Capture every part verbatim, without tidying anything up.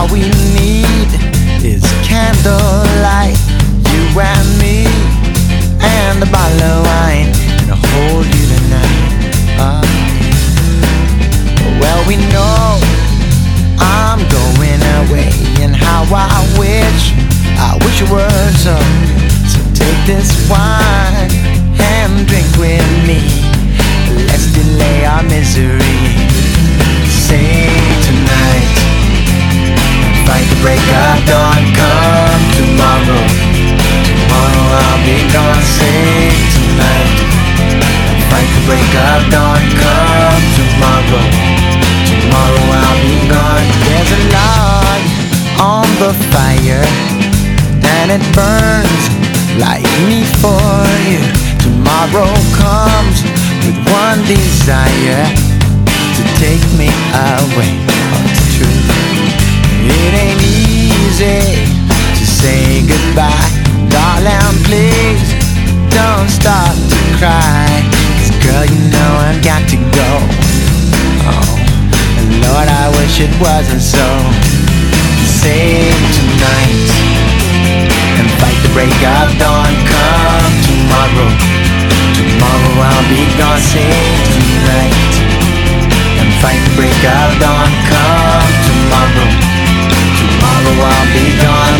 All we need is candlelight, you and me, and a bottle of wine, and I'll hold you tonight. Oh, well, we know I'm going away, and how I wish, I wish it were so. So take this wine and drink with me. Let's delay our misery. Say tonight, fight the break of dawn. Come tomorrow, tomorrow I'll be gone. Say tonight, fight the break of dawn. Come tomorrow, tomorrow I'll be gone. There's a log on the fire, and it burns like me for you. Tomorrow comes with one desire, to take me away. Oh, it's true. It ain't easy to say goodbye. Darling, please don't start to cry, 'cause girl, you know I've got to go. Oh, and Lord, I wish it wasn't so. Save tonight and fight the break of dawn. Come tomorrow, tomorrow I'll be gone. Save tonight and fight the break of dawn. Come tomorrow, tomorrow I'll be gone.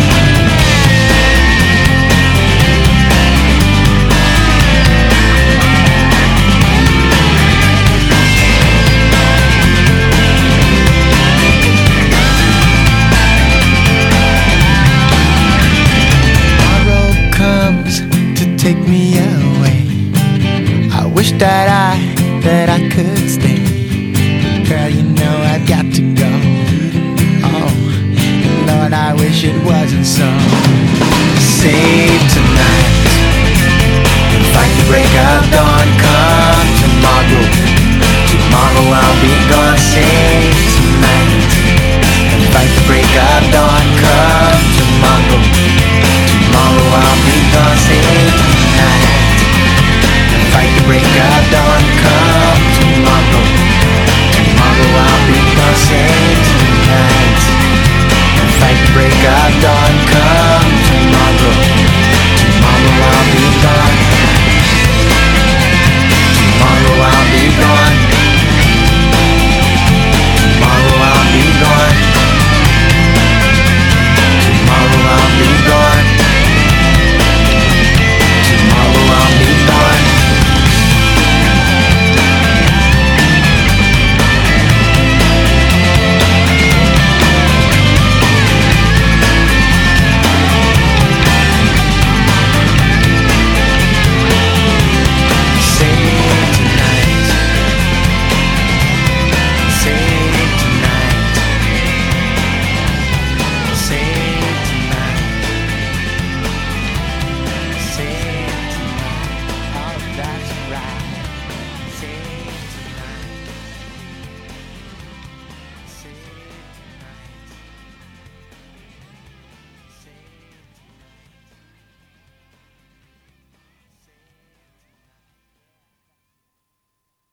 Tomorrow comes to take me away. I wish that I, that I could stay. Girl, you know I've got to go. Oh, Lord, I wish it wasn't so. Save tonight and fight the break of dawn. Come